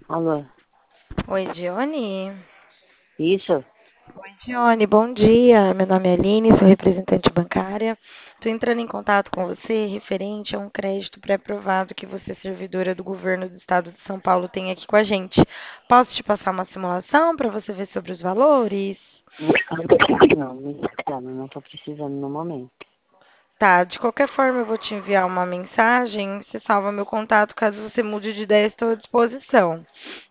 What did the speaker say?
Alô, Oi, Dione. isso? Oi, Dione, bom dia. Meu nome é Aline, sou representante bancária. Estou entrando em contato com você referente a um crédito pré-aprovado que você, servidora do governo do estado de São Paulo, tem aqui com a gente. Posso te passar uma simulação para você ver sobre os valores? Não, não estou precisando no momento. Tá, de qualquer forma eu vou te enviar uma mensagem. Você salva meu contato caso você mude de ideia, estou à disposição.